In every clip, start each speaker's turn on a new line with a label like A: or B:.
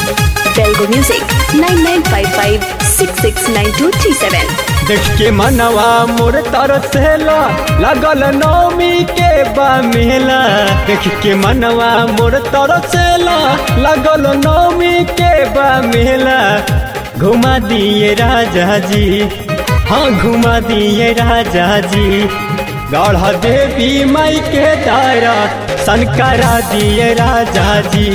A: Telugu Music 9955669237।
B: देख के मनवा मोर तरसेला लगल नौमी के बा मेला। देख के मनवा मोर तरसेला लगल नौमी के बा मेला। घुमा दिए राजा जी, हाँ घुमा दिए राजा जी। गढ़ देवी माई के दायरा सनकरा दिए राजा जी।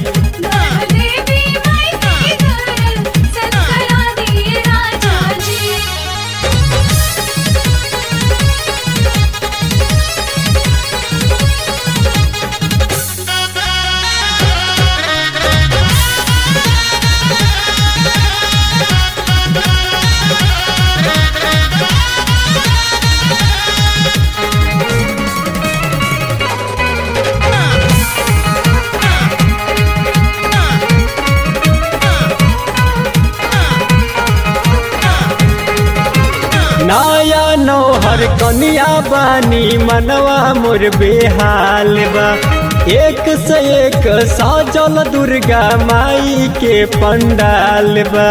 B: नया नौहर कनिया बानी मनवा मोर बेहाल बा। एक से एक साजल दुर्गा माई के पंडाल बा।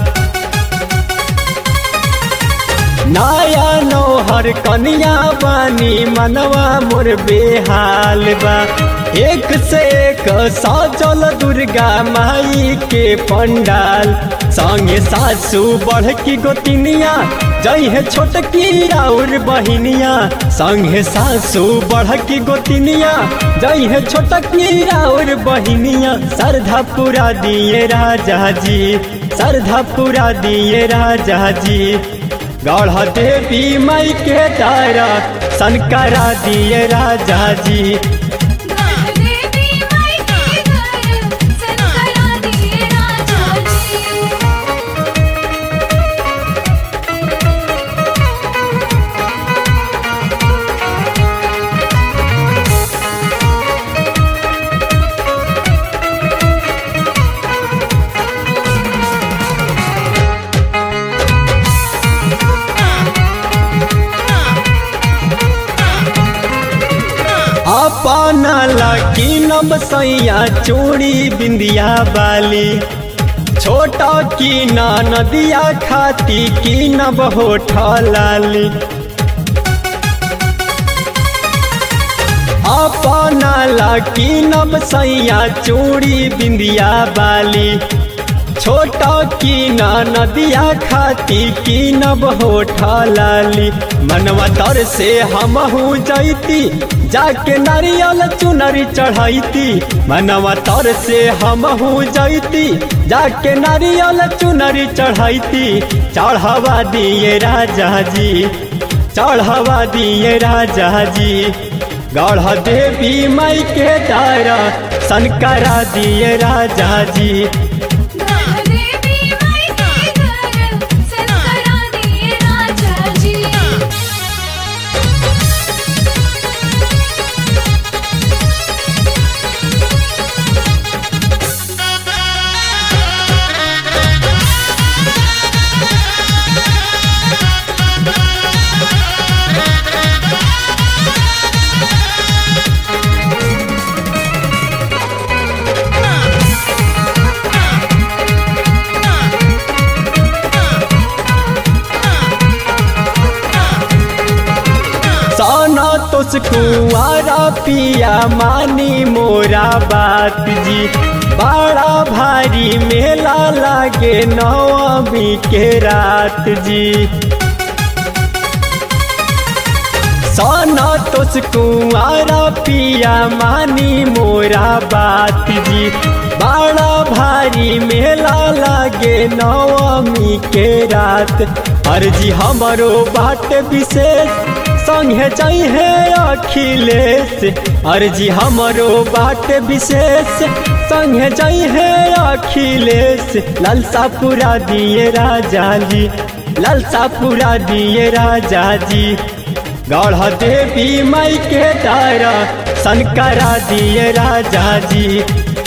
B: नया नौहर कनिया बानी मनवा मोर बेहाल बा। एक से एक साजल दुर्गा माई के पंडाल। संगे सासू बढ़ की गोतिनिया जई है छोटकी राउर बहिनिया। संगे सासू बढ़ की गोतिनिया जई है छोटकी राउर बहिनिया। श्रद्धा पूरा दिए राजा जी, श्रद्धा पूरा दिए राजा जी। गढ़ देवी माई के दायरा सनकरा दिए राजा जी। अपना लकी नब सैया चूड़ी बिंदिया बाली। छोटा की ना नदिया खाती की नब होठ लाली। अपना लकी नब सैया चूड़ी बिंदिया बाली। छोटा की ना नदिया खाती की नब होठ लाली। मनवा तर से हमहू जैती जाके नारियल चुनरी चढ़ैती। मनवा तर से हमहू जैती जाके नारियल चुनरी चढ़ैती। चढ़ावा दिए राजा जी, चढ़ावा दिए राजा जी। गढ़ देवी माई के दायरा सनकरा दिए राजा जी। तोस कुआरा पिया मानी मोरा बात जी। बड़ा भारी मेला लागे नवमी के रात जी। सोना तोस कुआरा पिया मानी मोरा बात जी। बड़ा भारी मेला लागे नवमी के रात। अर्जी हमरो बाट विशेष संगे चाहिए अखिलेश। अर्जी हमरो बाट विशेष संगे चाहिए अखिलेश। लालसा पूरा दिए राजा जी, लालसा पूरा दिए राजा जी। गढ़ देवी माई के दायरा सनकरा दिए राजा जी।